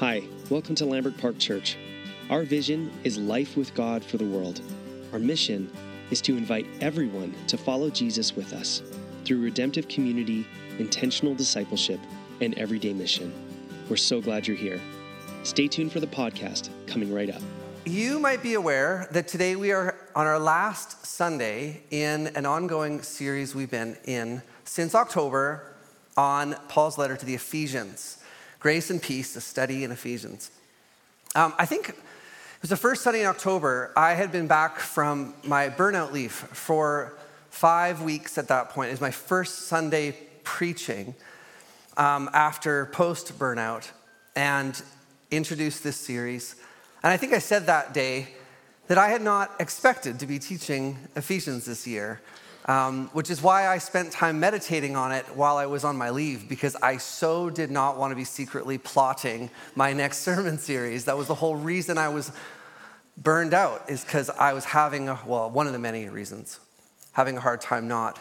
Hi, welcome to Lambert Park Church. Our vision is life with God for the world. Our mission is to invite everyone to follow Jesus with us through redemptive community, intentional discipleship, and everyday mission. We're so glad you're here. Stay tuned for the podcast coming right up. You might be aware that today we are on our last Sunday in an ongoing series we've been in since October on Paul's letter to the Ephesians. Grace and Peace, a study in Ephesians. I think it was the first Sunday in October. I had been back from my burnout leave for 5 weeks at that point. It was my first Sunday preaching after post-burnout and introduced this series. And I think I said that day that I had not expected to be teaching Ephesians this year, which is why I spent time meditating on it while I was on my leave, because I so did not want to be secretly plotting my next sermon series. That was the whole reason I was burned out, is because I was having, one of the many reasons, having a hard time not.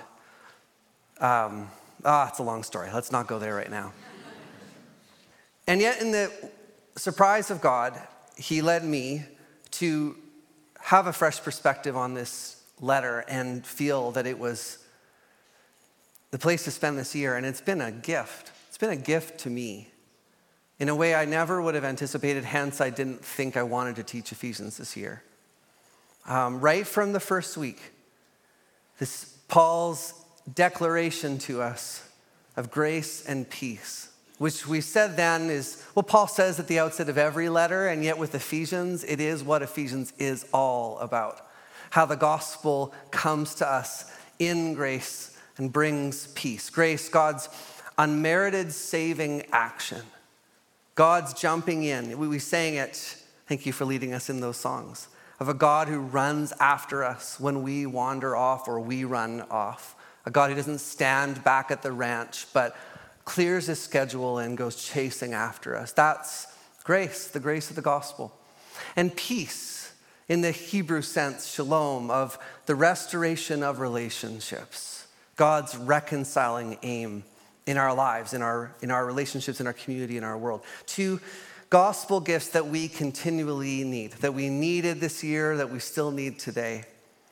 It's a long story. Let's not go there right now. And yet in the surprise of God, He led me to have a fresh perspective on this letter and feel that it was the place to spend this year. And it's been a gift. It's been a gift to me in a way I never would have anticipated. Hence, I didn't think I wanted to teach Ephesians this year. Right from the first week, this Paul's declaration to us of grace and peace, which we said then is what Paul says at the outset of every letter, and yet with Ephesians, it is what Ephesians is all about. How the gospel comes to us in grace and brings peace. Grace, God's unmerited saving action. God's jumping in. We sang it, thank you for leading us in those songs, of a God who runs after us when we wander off or we run off. A God who doesn't stand back at the ranch, but clears his schedule and goes chasing after us. That's grace, the grace of the gospel. And peace, in the Hebrew sense, shalom, of the restoration of relationships. God's reconciling aim in our lives, in our relationships, in our community, in our world. Two gospel gifts that we continually need, that we needed this year, that we still need today.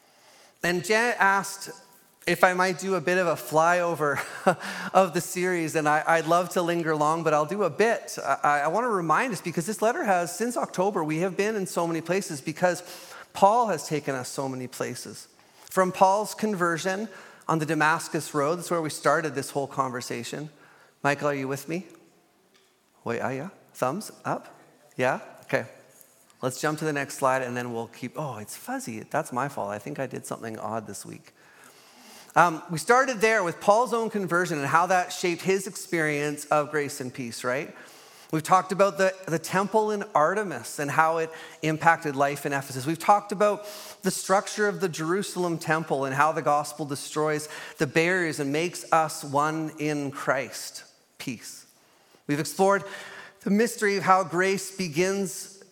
And Janet asked if I might do a bit of a flyover of the series, and I'd love to linger long, but I'll do a bit. I want to remind us, because this letter has, since October, we have been in so many places because Paul has taken us so many places. From Paul's conversion on the Damascus Road, that's where we started this whole conversation. Michael, are you with me? Wait, yeah? Thumbs up? Yeah? Okay. Let's jump to the next slide, and then we'll keep, it's fuzzy. That's my fault. I think I did something odd this week. We started there with Paul's own conversion and how that shaped his experience of grace and peace, right? We've talked about the temple in Artemis and how it impacted life in Ephesus. We've talked about the structure of the Jerusalem temple and how the gospel destroys the barriers and makes us one in Christ, peace. We've explored the mystery of how grace begins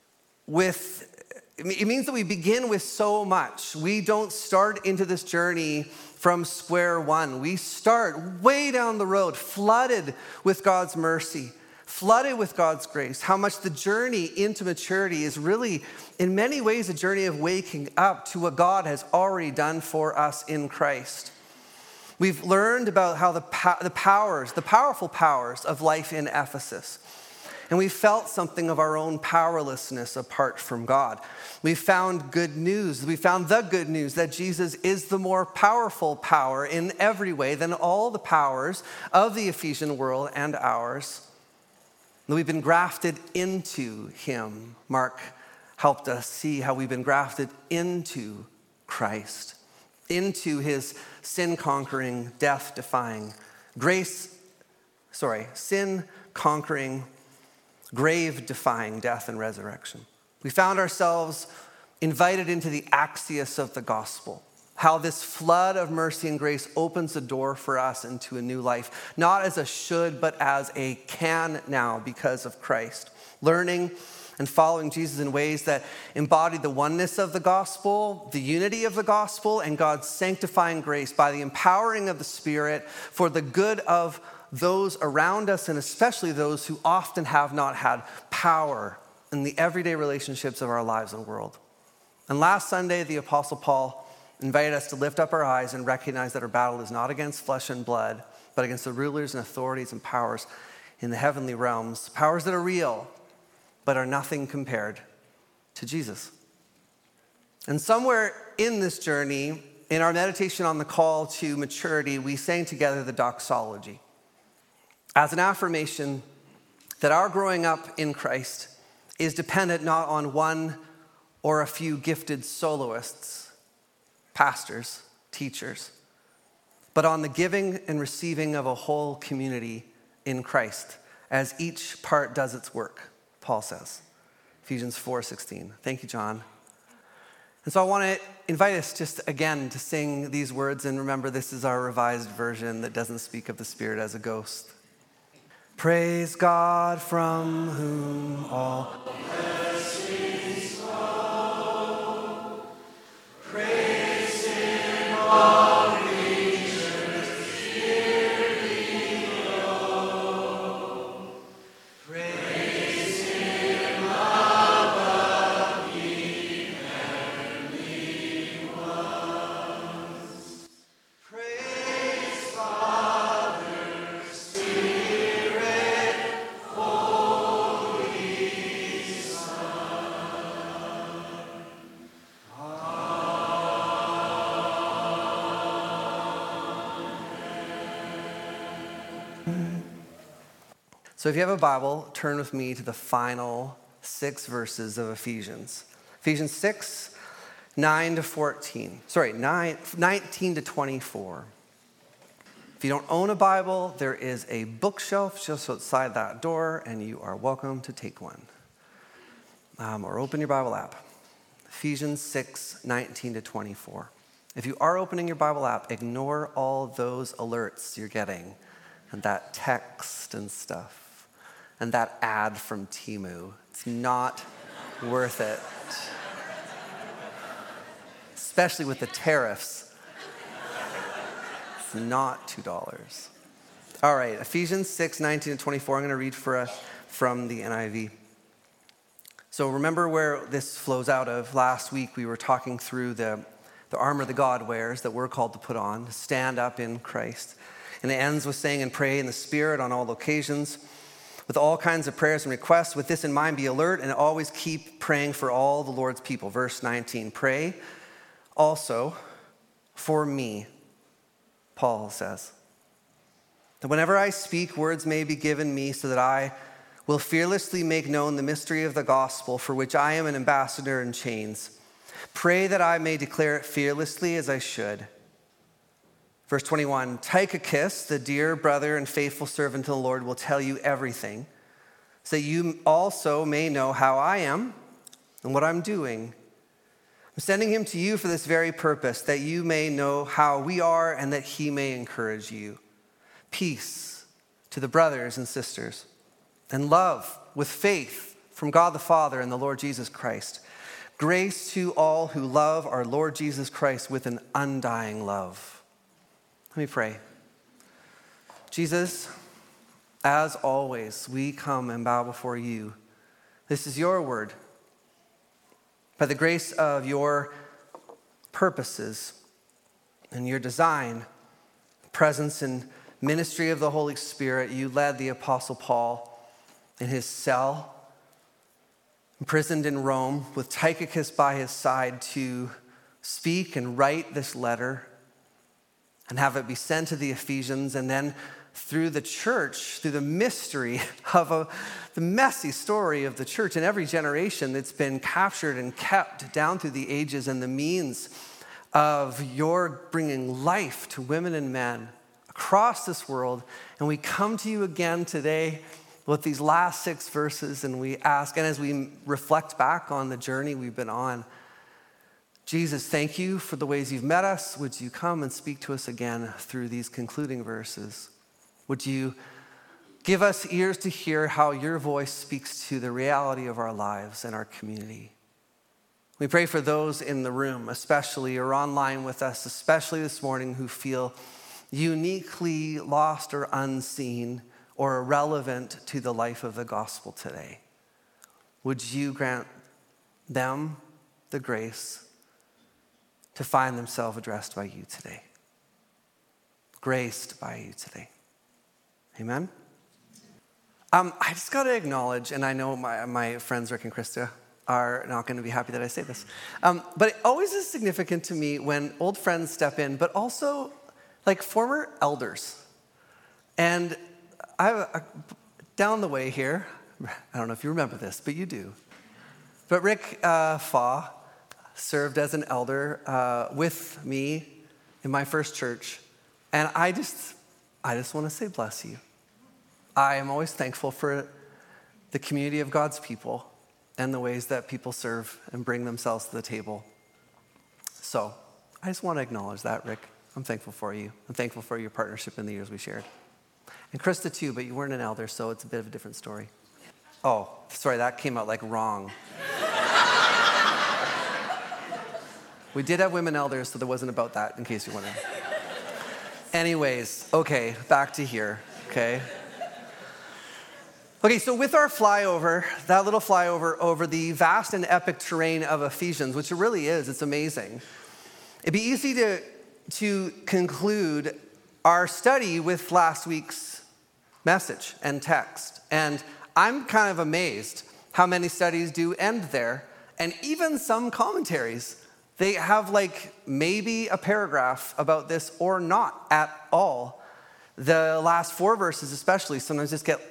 with, it means that we begin with so much. We don't start into this journey from square one. We start way down the road, flooded with God's mercy, flooded with God's grace. How much the journey into maturity is really, in many ways, a journey of waking up to what God has already done for us in Christ. We've learned about how the powerful powers of life in Ephesus. And we felt something of our own powerlessness apart from God. We found good news. We found the good news that Jesus is the more powerful power in every way than all the powers of the Ephesian world and ours. And we've been grafted into him. Mark helped us see how we've been grafted into Christ, into his sin-conquering, death-defying, sin-conquering, grave-defying death and resurrection. We found ourselves invited into the axios of the gospel, how this flood of mercy and grace opens the door for us into a new life, not as a should, but as a can now because of Christ. Learning and following Jesus in ways that embody the oneness of the gospel, the unity of the gospel, and God's sanctifying grace by the empowering of the Spirit for the good of those around us, and especially those who often have not had power in the everyday relationships of our lives and world. And last Sunday, the Apostle Paul invited us to lift up our eyes and recognize that our battle is not against flesh and blood, but against the rulers and authorities and powers in the heavenly realms, powers that are real, but are nothing compared to Jesus. And somewhere in this journey, in our meditation on the call to maturity, we sang together the doxology as an affirmation that our growing up in Christ is dependent not on one or a few gifted soloists, pastors, teachers, but on the giving and receiving of a whole community in Christ as each part does its work, Paul says. Ephesians 4:16. Thank you, John. And so I want to invite us just again to sing these words, and remember this is our revised version that doesn't speak of the Spirit as a ghost. Praise God from whom all blessings flow. Praise Him, all creatures here below. Praise Him above ye heavenly ones. Praise Father, Spirit, Holy Son. So if you have a Bible, turn with me to the final 6 verses of Ephesians. Ephesians 6, 19 to 24. If you don't own a Bible, there is a bookshelf just outside that door, and you are welcome to take one. Or open your Bible app. Ephesians 6, 19 to 24. If you are opening your Bible app, ignore all those alerts you're getting, and that text and stuff, and that ad from Temu. It's not worth it. Especially with the tariffs. It's not $2. All right, Ephesians 6, 19 and 24. I'm going to read for us from the NIV. So remember where this flows out of. Last week we were talking through the armor that God wears that we're called to put on, to stand up in Christ. And it ends with saying, and pray in the Spirit on all occasions, with all kinds of prayers and requests. With this in mind, be alert and always keep praying for all the Lord's people. Verse 19, pray also for me, Paul says, that whenever I speak, words may be given me so that I will fearlessly make known the mystery of the gospel, for which I am an ambassador in chains. Pray that I may declare it fearlessly as I should. Verse 21, Tychicus, the dear brother and faithful servant of the Lord, will tell you everything, so that you also may know how I am and what I'm doing. I'm sending him to you for this very purpose, that you may know how we are and that he may encourage you. Peace to the brothers and sisters, and love with faith from God the Father and the Lord Jesus Christ. Grace to all who love our Lord Jesus Christ with an undying love. Let me pray. Jesus, as always, we come and bow before you. This is your word. By the grace of your purposes and your design, presence and ministry of the Holy Spirit, you led the Apostle Paul in his cell, imprisoned in Rome, with Tychicus by his side to speak and write this letter and have it be sent to the Ephesians, and then through the church, through the mystery of the messy story of the church in every generation that's been captured and kept down through the ages, and the means of your bringing life to women and men across this world. And we come to you again today with these last 6 verses, and we ask, and as we reflect back on the journey we've been on, Jesus, thank you for the ways you've met us. Would you come and speak to us again through these concluding verses? Would you give us ears to hear how your voice speaks to the reality of our lives and our community? We pray for those in the room, especially, or online with us, especially this morning, who feel uniquely lost or unseen or irrelevant to the life of the gospel today. Would you grant them the grace to find themselves addressed by you today? Graced by you today. Amen? I just got to acknowledge, and I know my friends Rick and Krista are not going to be happy that I say this, but it always is significant to me when old friends step in, but also like former elders. And down the way here, I don't know if you remember this, but you do. But Rick Faw served as an elder with me in my first church. And I just want to say bless you. I am always thankful for the community of God's people and the ways that people serve and bring themselves to the table. So I just want to acknowledge that, Rick. I'm thankful for you. I'm thankful for your partnership in the years we shared. And Krista too, but you weren't an elder, so it's a bit of a different story. Oh, sorry, that came out like wrong. We did have women elders, so there wasn't about that, in case you wondered. Anyways, okay, back to here, okay? Okay, so with our flyover, that little flyover over the vast and epic terrain of Ephesians, which it really is, it's amazing, it'd be easy to conclude our study with last week's message and text. And I'm kind of amazed how many studies do end there. And even some commentaries, they have like maybe a paragraph about this or not at all. The last 4 verses especially sometimes just get,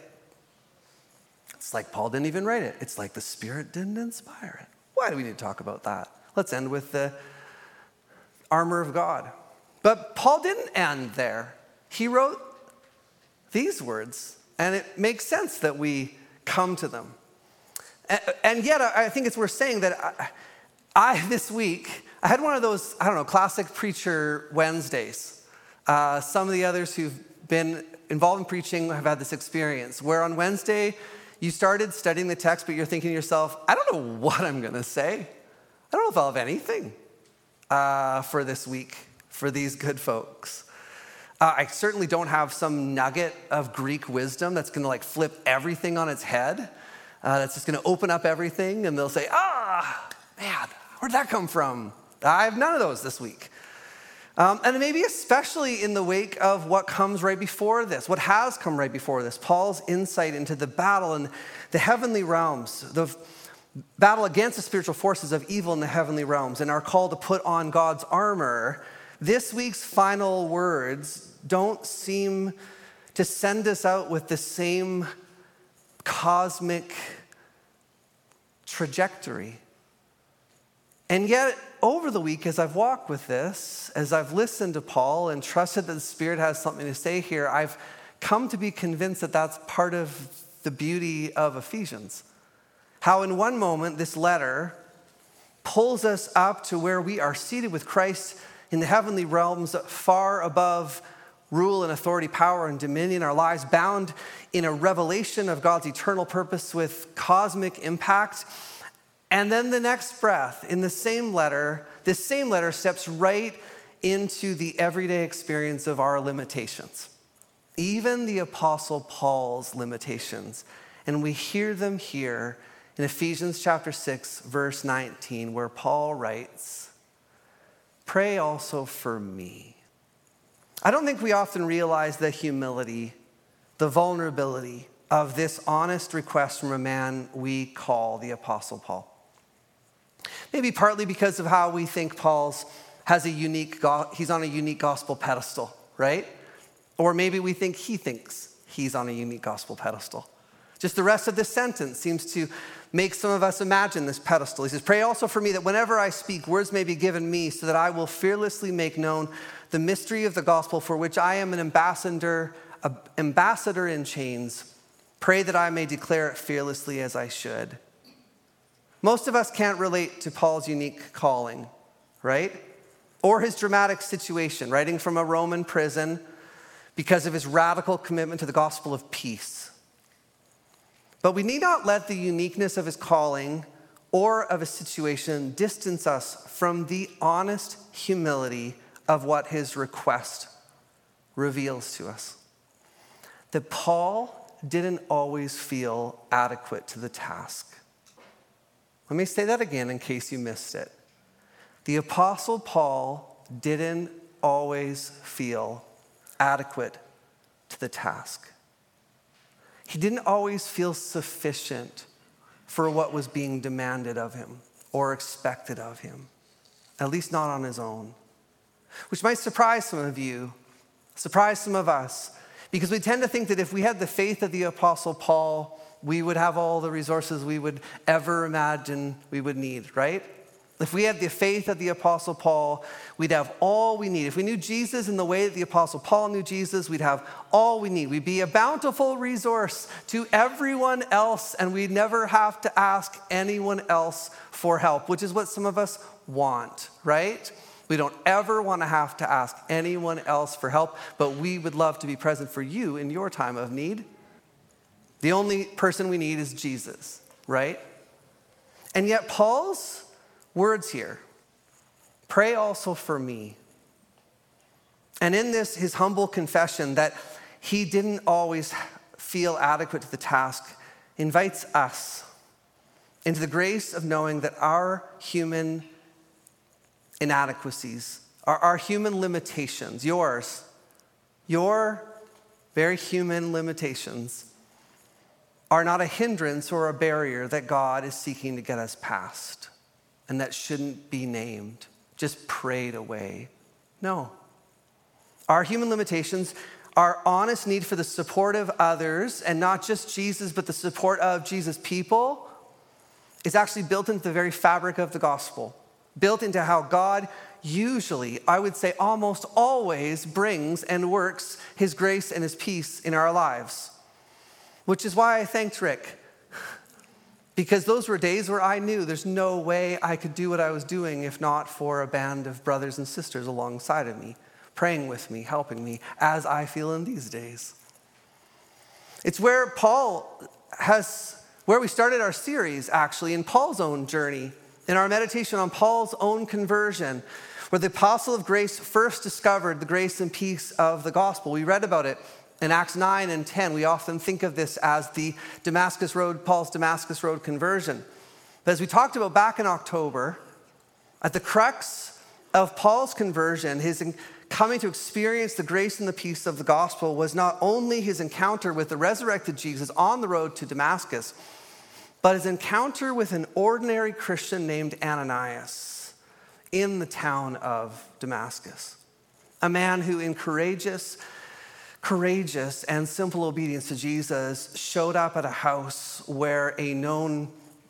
it's like Paul didn't even write it. It's like the Spirit didn't inspire it. Why do we need to talk about that? Let's end with the armor of God. But Paul didn't end there. He wrote these words, and it makes sense that we come to them. And yet, I think it's worth saying that this week, I had one of those, classic preacher Wednesdays. Some of the others who've been involved in preaching have had this experience, where on Wednesday, you started studying the text, but you're thinking to yourself, I don't know what I'm going to say. I don't know if I'll have anything for this week, for these good folks. I certainly don't have some nugget of Greek wisdom that's going to like flip everything on its head. That's just going to open up everything, and they'll say, man, where'd that come from? I have none of those this week. And maybe especially in the wake of what comes right before this, what has come right before this, Paul's insight into the battle in the heavenly realms, the battle against the spiritual forces of evil in the heavenly realms, and our call to put on God's armor. This week's final words don't seem to send us out with the same cosmic trajectory. And yet, over the week, as I've walked with this, as I've listened to Paul and trusted that the Spirit has something to say here, I've come to be convinced that that's part of the beauty of Ephesians. How in one moment, this letter pulls us up to where we are seated with Christ in the heavenly realms, far above rule and authority, power and dominion, our lives bound in a revelation of God's eternal purpose with cosmic impact. And then the next breath, in this same letter steps right into the everyday experience of our limitations, even the Apostle Paul's limitations. And we hear them here in Ephesians chapter 6, verse 19, where Paul writes, "Pray also for me." I don't think we often realize the humility, the vulnerability of this honest request from a man we call the Apostle Paul. Maybe partly because of how we think he's on a unique gospel pedestal, right? Or maybe we think he thinks he's on a unique gospel pedestal. Just the rest of this sentence seems to make some of us imagine this pedestal. He says, "Pray also for me that whenever I speak, words may be given me so that I will fearlessly make known the mystery of the gospel for which I am an ambassador in chains. Pray that I may declare it fearlessly as I should." Most of us can't relate to Paul's unique calling, right? Or his dramatic situation, writing from a Roman prison because of his radical commitment to the gospel of peace. But we need not let the uniqueness of his calling or of his situation distance us from the honest humility of what his request reveals to us that Paul didn't always feel adequate to the task. Let me say that again in case you missed it. The Apostle Paul didn't always feel adequate to the task. He didn't always feel sufficient for what was being demanded of him or expected of him, at least not on his own, which might surprise some of you, surprise some of us, because we tend to think that if we had the faith of the Apostle Paul, we would have all the resources we would ever imagine we would need, right? If we had the faith of the Apostle Paul, we'd have all we need. If we knew Jesus in the way that the Apostle Paul knew Jesus, we'd have all we need. We'd be a bountiful resource to everyone else, and we'd never have to ask anyone else for help, which is what some of us want, right? We don't ever want to have to ask anyone else for help, but we would love to be present for you in your time of need. The only person we need is Jesus, right? And yet Paul's words here, pray also for me. And in this, his humble confession that he didn't always feel adequate to the task, invites us into the grace of knowing that our human inadequacies, our human limitations, your very human limitations, are not a hindrance or a barrier that God is seeking to get us past, and that shouldn't be named, just prayed away. No. Our human limitations, our honest need for the support of others, and not just Jesus, but the support of Jesus' people, is actually built into the very fabric of the gospel, built into how God usually, I would say almost always, brings and works his grace and his peace in our lives. Which is why I thanked Rick. Because those were days where I knew there's no way I could do what I was doing if not for a band of brothers and sisters alongside of me, praying with me, helping me, as I feel in these days. It's where where we started our series, actually, in Paul's own journey, in our meditation on Paul's own conversion, where the apostle of grace first discovered the grace and peace of the gospel. We read about it in Acts 9 and 10. We often think of this as the Damascus Road, Paul's Damascus Road conversion. But as we talked about back in October, at the crux of Paul's conversion, his coming to experience the grace and the peace of the gospel was not only his encounter with the resurrected Jesus on the road to Damascus, but his encounter with an ordinary Christian named Ananias in the town of Damascus. A man who in courageous and simple obedience to Jesus showed up at a house where a known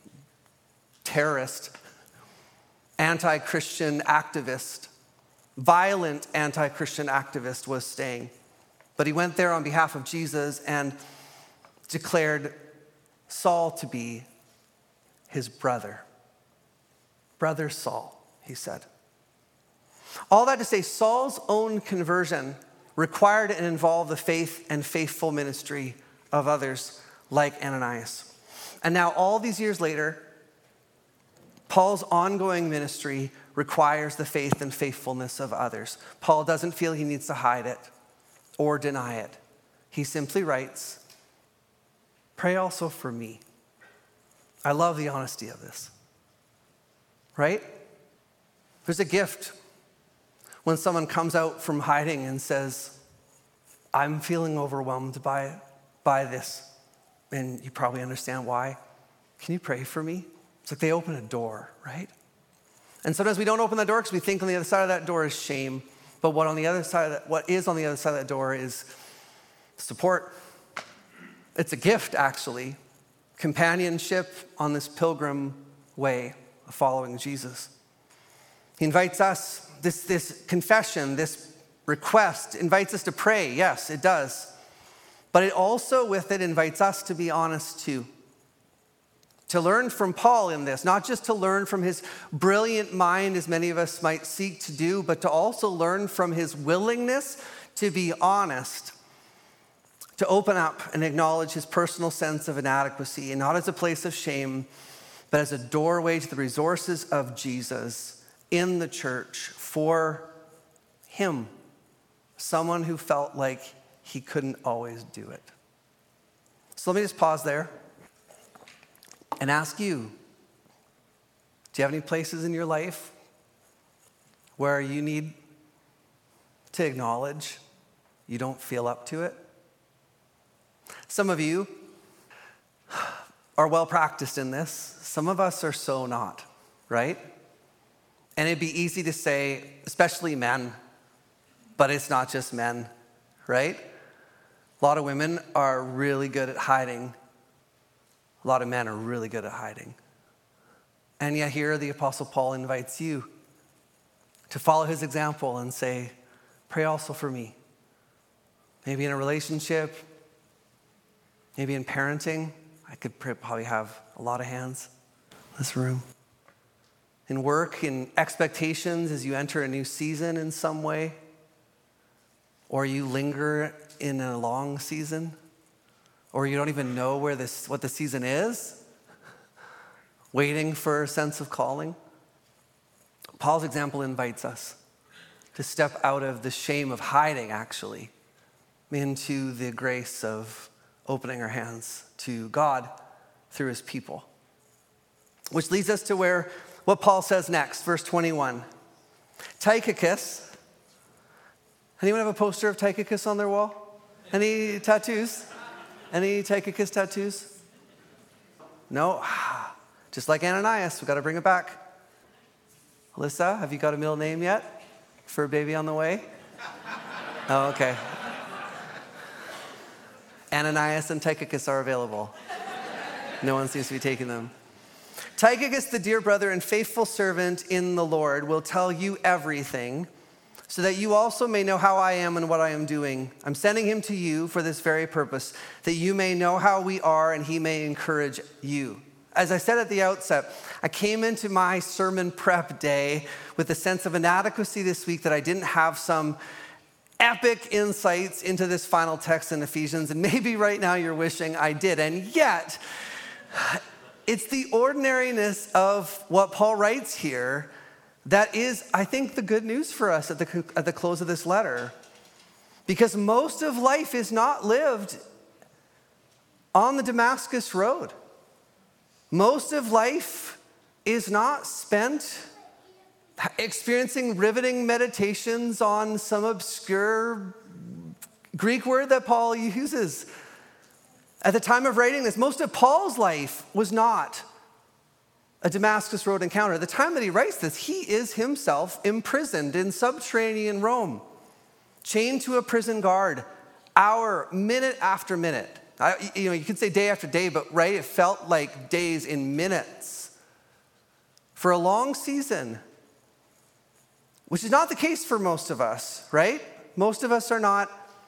terrorist, anti-Christian activist, violent anti-Christian activist was staying. But he went there on behalf of Jesus and declared Saul to be his brother. Brother Saul, he said. All that to say, Saul's own conversion required and involved the faith and faithful ministry of others like Ananias. And now all these years later, Paul's ongoing ministry requires the faith and faithfulness of others. Paul doesn't feel he needs to hide it or deny it. He simply writes, pray also for me. I love the honesty of this, right? There's a gift when someone comes out from hiding and says, I'm feeling overwhelmed by this, and you probably understand why. Can you pray for me? It's like they open a door, right? And sometimes we don't open that door because we think on the other side of that door is shame, but what is on the other side of that door is support. It's a gift, actually. Companionship on this pilgrim way of following Jesus. He invites us, this confession, this request invites us to pray. Yes, it does. But it also with it invites us to be honest too. To learn from Paul in this, not just to learn from his brilliant mind as many of us might seek to do, but to also learn from his willingness to be honest, to open up and acknowledge his personal sense of inadequacy, and not as a place of shame, but as a doorway to the resources of Jesus in the church for him, someone who felt like he couldn't always do it. So let me just pause there and ask you, do you have any places in your life where you need to acknowledge you don't feel up to it? Some of you are well practiced in this. Some of us are so not, right? And it'd be easy to say, especially men, but it's not just men, right? A lot of women are really good at hiding. A lot of men are really good at hiding. And yet here the Apostle Paul invites you to follow his example and say, pray also for me. Maybe in a relationship, maybe in parenting. I could probably have a lot of hands in this room. In work, in expectations as you enter a new season in some way, or you linger in a long season, or you don't even know what the season is, waiting for a sense of calling. Paul's example invites us to step out of the shame of hiding, actually, into the grace of opening our hands to God through his people. Which leads us to what Paul says next, verse 21. Tychicus. Anyone have a poster of Tychicus on their wall? Any tattoos? Any Tychicus tattoos? No? Just like Ananias, we got to bring it back. Alyssa, have you got a middle name yet for a baby on the way? Oh, okay. Ananias and Tychicus are available. No one seems to be taking them. Tychicus, the dear brother and faithful servant in the Lord, will tell you everything, so that you also may know how I am and what I am doing. I'm sending him to you for this very purpose, that you may know how we are and he may encourage you. As I said at the outset, I came into my sermon prep day with a sense of inadequacy this week that I didn't have some epic insights into this final text in Ephesians, and maybe right now you're wishing I did. And yet, it's the ordinariness of what Paul writes here that is, I think, the good news for us at the close of this letter. Because most of life is not lived on the Damascus Road. Most of life is not spent experiencing riveting meditations on some obscure Greek word that Paul uses. At the time of writing this, most of Paul's life was not a Damascus Road encounter. At the time that he writes this, he is himself imprisoned in subterranean Rome, chained to a prison guard, hour, minute after minute. You could say day after day, but right, it felt like days in minutes for a long season, which is not the case for most of us, right? Most of us are not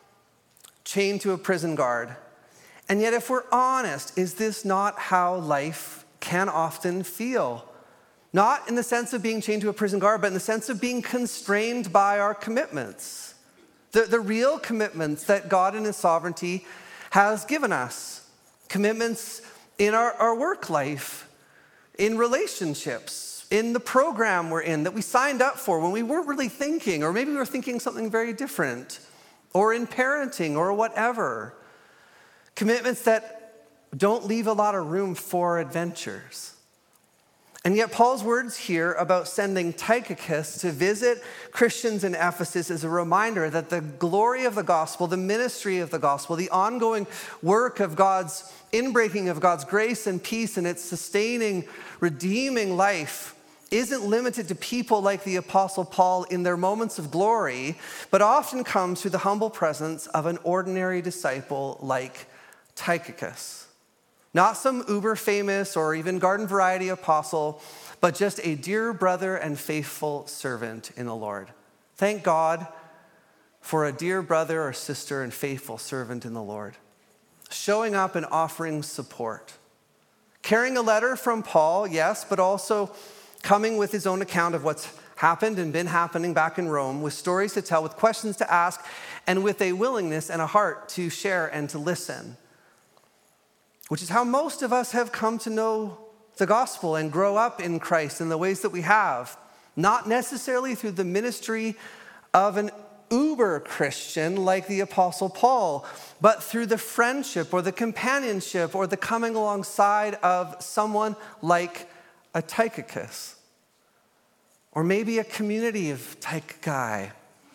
chained to a prison guard. And yet, if we're honest, is this not how life can often feel? Not in the sense of being chained to a prison guard, but in the sense of being constrained by our commitments. The real commitments that God in his sovereignty has given us. Commitments in our work life, in relationships, in the program we're in that we signed up for when we weren't really thinking, or maybe we were thinking something very different, or in parenting or whatever. Commitments that don't leave a lot of room for adventures. And yet Paul's words here about sending Tychicus to visit Christians in Ephesus is a reminder that the glory of the gospel, the ministry of the gospel, the ongoing work of God's inbreaking of God's grace and peace and its sustaining, redeeming life isn't limited to people like the Apostle Paul in their moments of glory, but often comes through the humble presence of an ordinary disciple like Tychicus. Not some uber famous or even garden variety apostle, but just a dear brother and faithful servant in the Lord. Thank God for a dear brother or sister and faithful servant in the Lord. Showing up and offering support. Carrying a letter from Paul, yes, but also coming with his own account of what's happened and been happening back in Rome, with stories to tell, with questions to ask, and with a willingness and a heart to share and to listen. Which is how most of us have come to know the gospel and grow up in Christ in the ways that we have. Not necessarily through the ministry of an uber Christian like the Apostle Paul, but through the friendship or the companionship or the coming alongside of someone like a Tychicus, or maybe a community of Tychikai.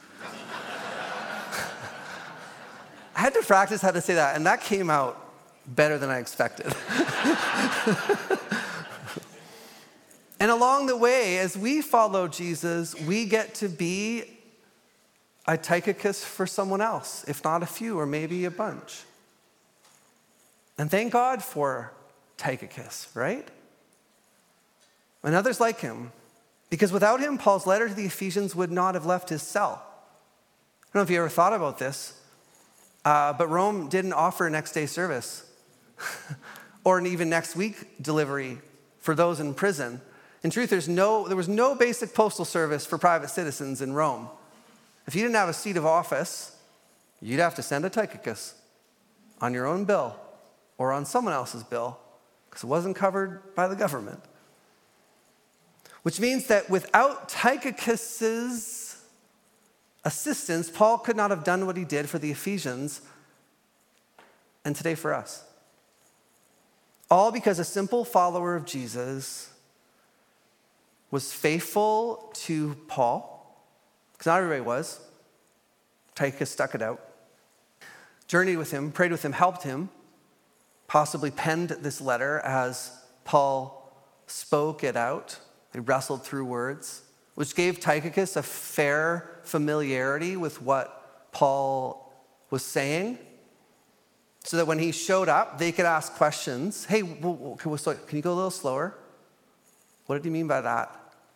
I had to practice how to say that, and that came out better than I expected. And along the way, as we follow Jesus, we get to be a Tychicus for someone else, if not a few, or maybe a bunch. And thank God for Tychicus, right? And others like him. Because without him, Paul's letter to the Ephesians would not have left his cell. I don't know if you ever thought about this, but Rome didn't offer next day service or an even next week delivery for those in prison. In truth, there was no basic postal service for private citizens in Rome. If you didn't have a seat of office, you'd have to send a Tychicus on your own bill or on someone else's bill because it wasn't covered by the government. Which means that without Tychicus's assistance, Paul could not have done what he did for the Ephesians and today for us. All because a simple follower of Jesus was faithful to Paul, because not everybody was. Tychicus stuck it out. Journeyed with him, prayed with him, helped him, possibly penned this letter as Paul spoke it out. They wrestled through words, which gave Tychicus a fair familiarity with what Paul was saying, so that when he showed up, they could ask questions. Hey, can you go a little slower? What did he mean by that?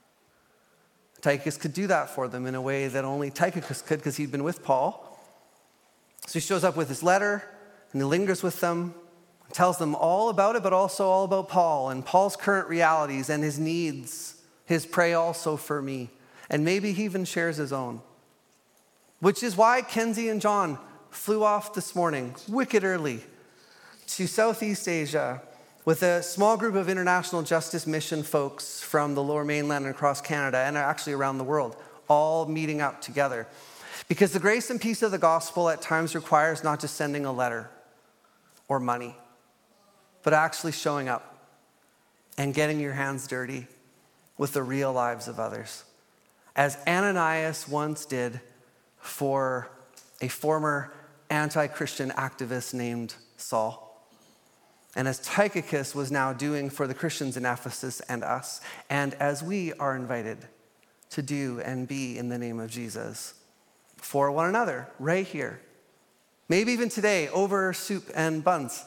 Tychicus could do that for them in a way that only Tychicus could because he'd been with Paul. So he shows up with his letter and he lingers with them, tells them all about it, but also all about Paul and Paul's current realities and his needs, his pray also for me. And maybe he even shares his own. Which is why Kenzie and John flew off this morning, wicked early, to Southeast Asia with a small group of international justice mission folks from the Lower Mainland and across Canada and actually around the world, all meeting up together. Because the grace and peace of the gospel at times requires not just sending a letter or money, but actually showing up and getting your hands dirty with the real lives of others. As Ananias once did for a former anti-Christian activist named Saul. And as Tychicus was now doing for the Christians in Ephesus and us, and as we are invited to do and be in the name of Jesus for one another, right here. Maybe even today, over soup and buns.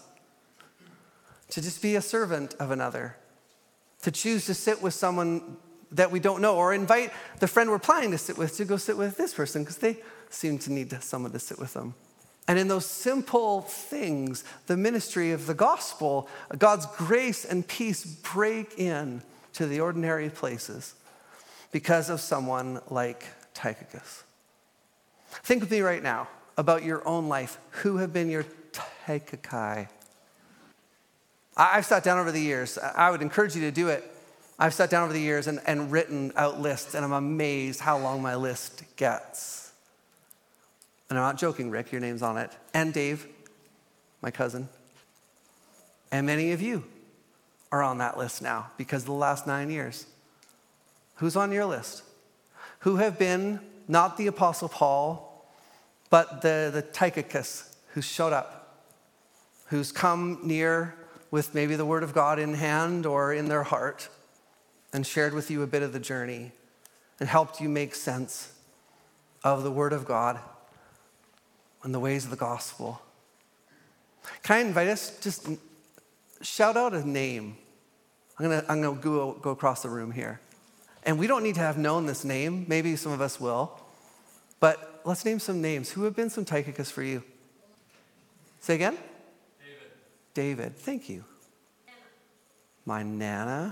To just be a servant of another. To choose to sit with someone that we don't know, or invite the friend we're planning to sit with to go sit with this person because they seem to need someone to sit with them. And in those simple things, the ministry of the gospel, God's grace and peace break in to the ordinary places because of someone like Tychicus. Think with me right now about your own life. Who have been your Tychikai? I've sat down over the years. I would encourage you to do it. I've sat down over the years and written out lists, and I'm amazed how long my list gets. And I'm not joking, Rick, your name's on it. And Dave, my cousin. And many of you are on that list now because of the last 9 years. Who's on your list? Who have been not the Apostle Paul, but the Tychicus who showed up, who's come near with maybe the word of God in hand or in their heart and shared with you a bit of the journey and helped you make sense of the word of God and the ways of the gospel. Can I invite us, just shout out a name. I'm gonna go across the room here. And we don't need to have known this name. Maybe some of us will. But let's name some names. Who have been some Tychicus for you? Say again? David. Thank you. Nana. My Nana.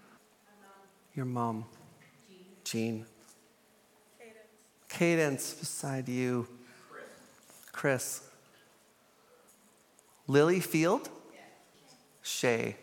Your mom. Jean. Cadence beside you. Chris. Lily Field? Shay.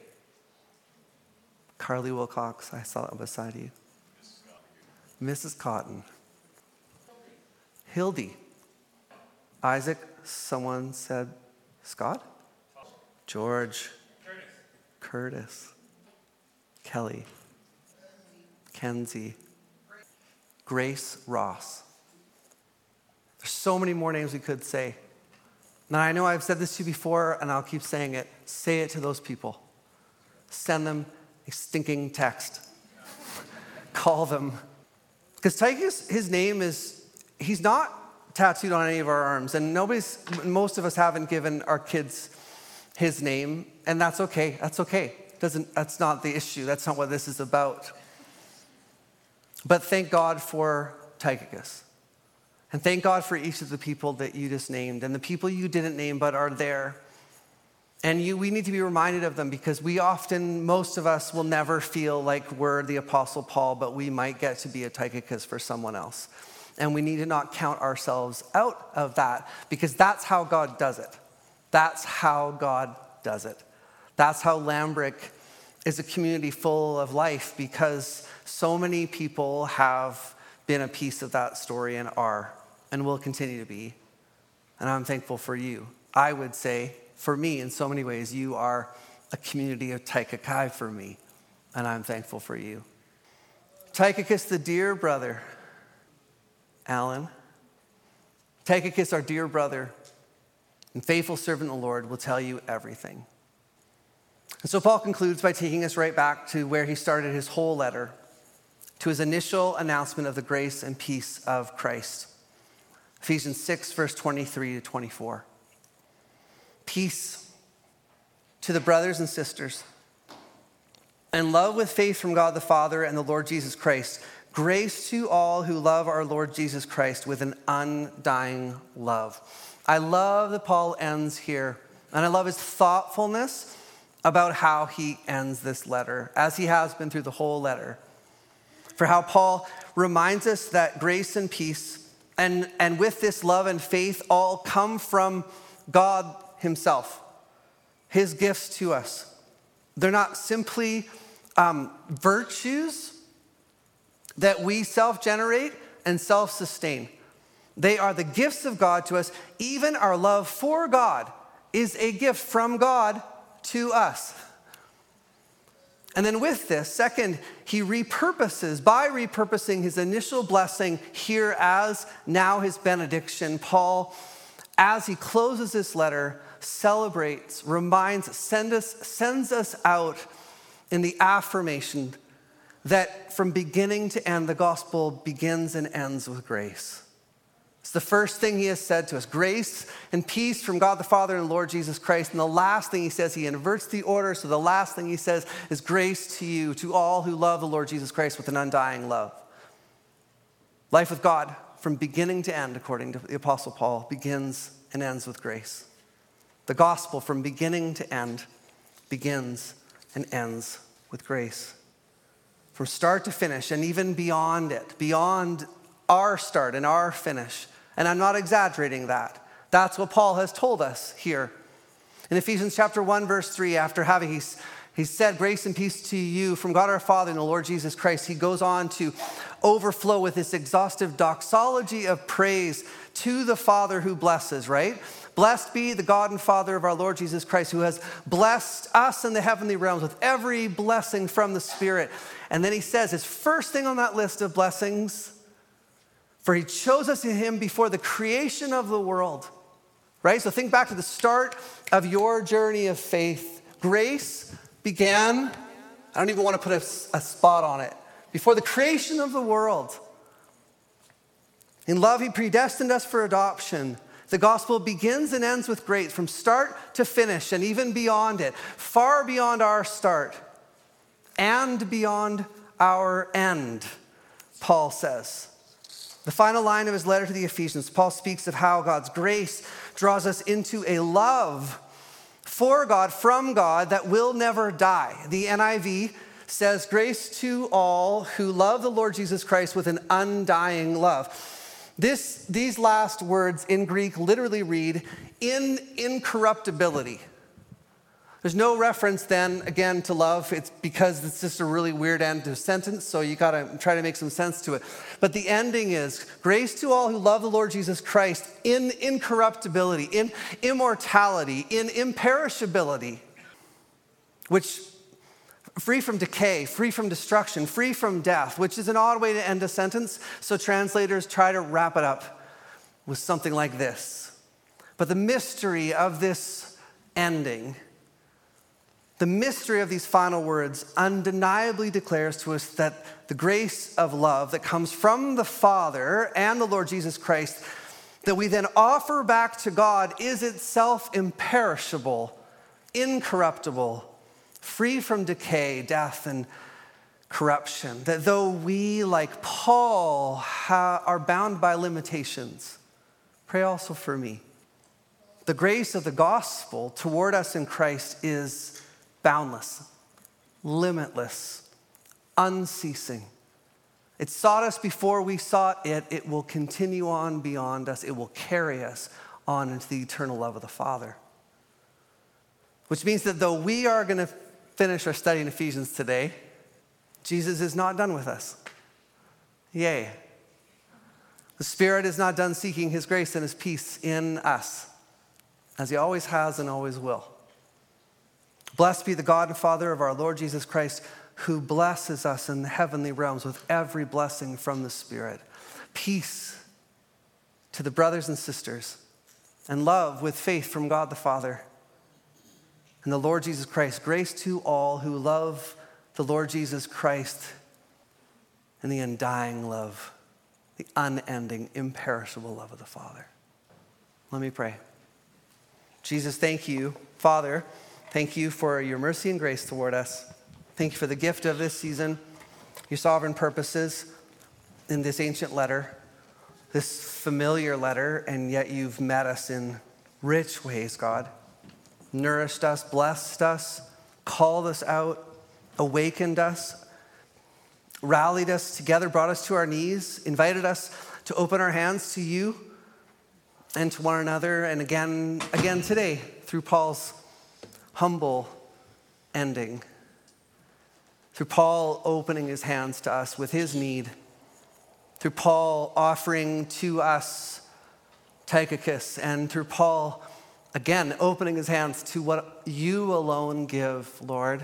Carly Wilcox, I saw that beside you. Mrs. Cotton. Hildy. Isaac, someone said Scott? George. Curtis. Kelly. Kenzie. Grace Ross. There's so many more names we could say. Now, I know I've said this to you before, and I'll keep saying it. Say it to those people. Send them a stinking text. Call them. Because Tychus, his name is, he's not tattooed on any of our arms, and most of us haven't given our kids his name, and that's okay. That's okay. That's not the issue. That's not what this is about. But thank God for Tychicus. And thank God for each of the people that you just named and the people you didn't name but are there. And we need to be reminded of them because most of us will never feel like we're the Apostle Paul, but we might get to be a Tychicus for someone else. And we need to not count ourselves out of that because that's how God does it. That's how God does it. That's how Lambrick is a community full of life because so many people have been a piece of that story and are and will continue to be. And I'm thankful for you. I would say, for me, in so many ways, you are a community of Tychicus for me, and I'm thankful for you. Tychicus, the dear brother, Alan. Tychicus, our dear brother and faithful servant of the Lord, will tell you everything. And so Paul concludes by taking us right back to where he started his whole letter, to his initial announcement of the grace and peace of Christ. Ephesians 6, verse 23 to 24. Peace to the brothers and sisters, and love with faith from God the Father and the Lord Jesus Christ. Grace to all who love our Lord Jesus Christ with an undying love. I love that Paul ends here, and I love his thoughtfulness about how he ends this letter, as he has been through the whole letter. For how Paul reminds us that grace and peace and with this love and faith all come from God himself, his gifts to us. They're not simply virtues that we self-generate and self-sustain. They are the gifts of God to us. Even our love for God is a gift from God to us. And then with this, second, he by repurposing his initial blessing here as now his benediction, Paul, as he closes this letter, celebrates, reminds, sends us out in the affirmation that from beginning to end, the gospel begins and ends with grace. It's the first thing he has said to us, grace and peace from God the Father and Lord Jesus Christ. And the last thing he says, he inverts the order. So the last thing he says is grace to you, to all who love the Lord Jesus Christ with an undying love. Life with God from beginning to end, according to the Apostle Paul, begins and ends with grace. The gospel from beginning to end begins and ends with grace. From start to finish and even beyond it, beyond our start and our finish. And I'm not exaggerating that. That's what Paul has told us here. In Ephesians chapter 1, verse 3, after having he said grace and peace to you from God our Father and the Lord Jesus Christ, he goes on to overflow with this exhaustive doxology of praise to the Father who blesses, right? Blessed be the God and Father of our Lord Jesus Christ, who has blessed us in the heavenly realms with every blessing from the Spirit. And then he says his first thing on that list of blessings, for he chose us in him before the creation of the world, right? So think back to the start of your journey of faith. Grace began, I don't even want to put a spot on it, before the creation of the world. In love, he predestined us for adoption. The gospel begins and ends with grace from start to finish and even beyond it, far beyond our start and beyond our end, Paul says. The final line of his letter to the Ephesians, Paul speaks of how God's grace draws us into a love for God, from God, that will never die. The NIV says, grace to all who love the Lord Jesus Christ with an undying love. These last words in Greek literally read, in incorruptibility. There's no reference then, again, to love. It's because it's just a really weird end to a sentence, so you got to try to make some sense to it. But the ending is, grace to all who love the Lord Jesus Christ in incorruptibility, in immortality, in imperishability, which free from decay, free from destruction, free from death, which is an odd way to end a sentence, so translators try to wrap it up with something like this. But the mystery of this ending, the mystery of these final words undeniably declares to us that the grace of love that comes from the Father and the Lord Jesus Christ that we then offer back to God is itself imperishable, incorruptible, free from decay, death, and corruption. That though we, like Paul, are bound by limitations, pray also for me. The grace of the gospel toward us in Christ is boundless, limitless, unceasing. It sought us before we sought it. It will continue on beyond us. It will carry us on into the eternal love of the Father. Which means that though we are going to finish our study in Ephesians today, Jesus is not done with us. Yay. The Spirit is not done seeking his grace and his peace in us, as he always has and always will. Blessed be the God and Father of our Lord Jesus Christ, who blesses us in the heavenly realms with every blessing from the Spirit. Peace to the brothers and sisters, and love with faith from God the Father and the Lord Jesus Christ. Grace to all who love the Lord Jesus Christ and the undying love, the unending, imperishable love of the Father. Let me pray. Jesus, thank you, Father. Thank you for your mercy and grace toward us. Thank you for the gift of this season, your sovereign purposes in this ancient letter, this familiar letter, and yet you've met us in rich ways, God. Nourished us, blessed us, called us out, awakened us, rallied us together, brought us to our knees, invited us to open our hands to you and to one another, and again today through Paul's humble ending, through Paul opening his hands to us with his need, through Paul offering to us Tychicus, and through Paul again opening his hands to what you alone give, Lord,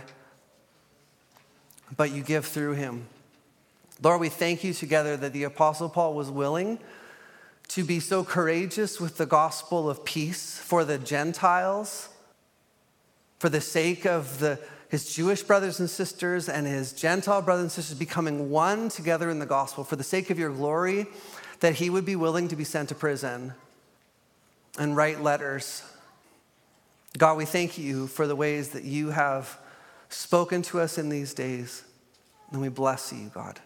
but you give through him. Lord, we thank you together that the Apostle Paul was willing to be so courageous with the gospel of peace for the Gentiles, for the sake of his Jewish brothers and sisters and his Gentile brothers and sisters becoming one together in the gospel, for the sake of your glory, that he would be willing to be sent to prison and write letters. God, we thank you for the ways that you have spoken to us in these days, and we bless you, God.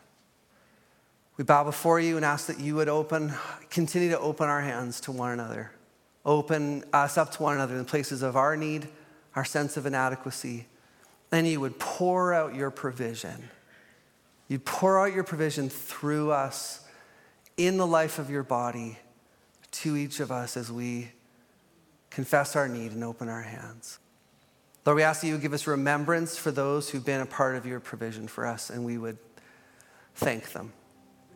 We bow before you and ask that you would continue to open our hands to one another, open us up to one another in places of our need, our sense of inadequacy, and you would pour out your provision. You'd pour out your provision through us in the life of your body to each of us as we confess our need and open our hands. Lord, we ask that you would give us remembrance for those who've been a part of your provision for us, and we would thank them.